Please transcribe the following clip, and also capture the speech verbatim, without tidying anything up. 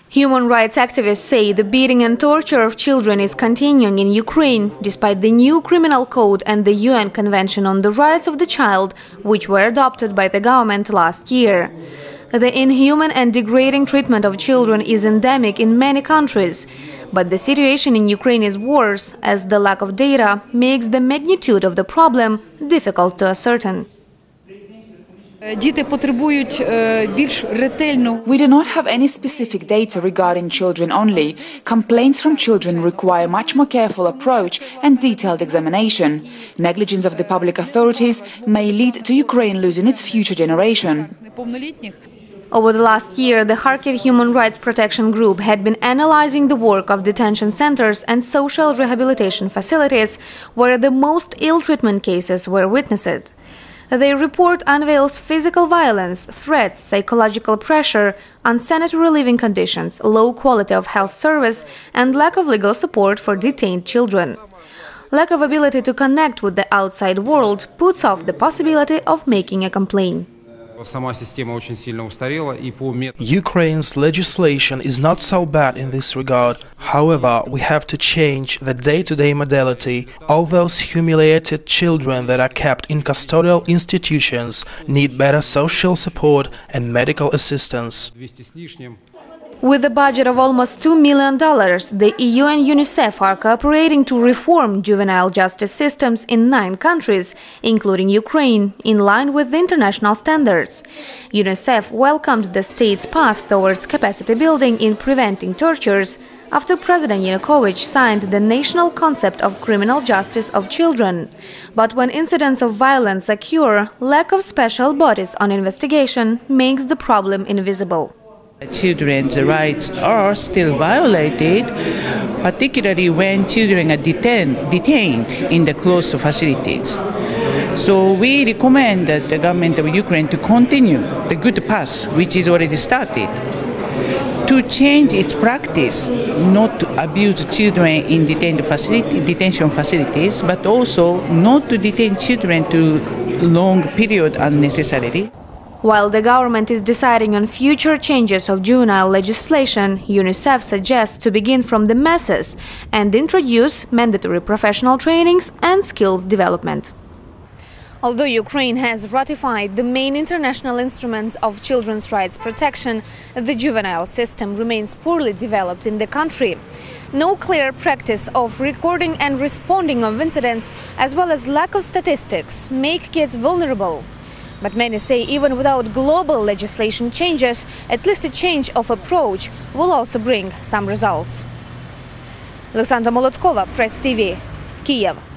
Human rights activists say the beating and torture of children is continuing in Ukraine, despite the new criminal code and the U N Convention on the Rights of the Child, which were adopted by the government last year. The inhuman and degrading treatment of children is endemic in many countries, but the situation in Ukraine is worse, as the lack of data makes the magnitude of the problem difficult to ascertain. Діти потребують більш ретельно. We do not have any specific data regarding children only. Complaints from children require much more careful approach and detailed examination. Negligence of the public authorities may lead to Ukraine losing its future generation. Over the last year, the Kharkiv Human Rights Protection Group had been analyzing the work of detention centers and social rehabilitation facilities where the most ill treatment cases were witnessed. Their report unveils physical violence, threats, psychological pressure, unsanitary living conditions, low quality of health service, and lack of legal support for detained children. Lack of ability to connect with the outside world puts off the possibility of making a complaint. Ukraine's legislation is not so bad in this regard. However, we have to change the day-to-day modality. All those humiliated children that are kept in custodial institutions need better social support and medical assistance. With a budget of almost two million dollars, the E U and UNICEF are cooperating to reform juvenile justice systems in nine countries, including Ukraine, in line with the international standards. UNICEF welcomed the state's path towards capacity building in preventing tortures after President Yanukovych signed the national concept of criminal justice of children. But when incidents of violence occur, lack of special bodies on investigation makes the problem invisible. Children's rights are still violated, particularly when children are detained, detained in the closed facilities. So we recommend that the government of Ukraine to continue the good path which is already started, to change its practice not to abuse children in detained facility, detention facilities, but also not to detain children to long period unnecessarily. While the government is deciding on future changes of juvenile legislation, UNICEF suggests to begin from the masses and introduce mandatory professional trainings and skills development. Although Ukraine has ratified the main international instruments of children's rights protection, the juvenile system remains poorly developed in the country. No clear practice of recording and responding of incidents, as well as lack of statistics, make kids vulnerable. But many say even without global legislation changes, at least a change of approach will also bring some results. Олександра Молоткова, Прес ТВ, Київ.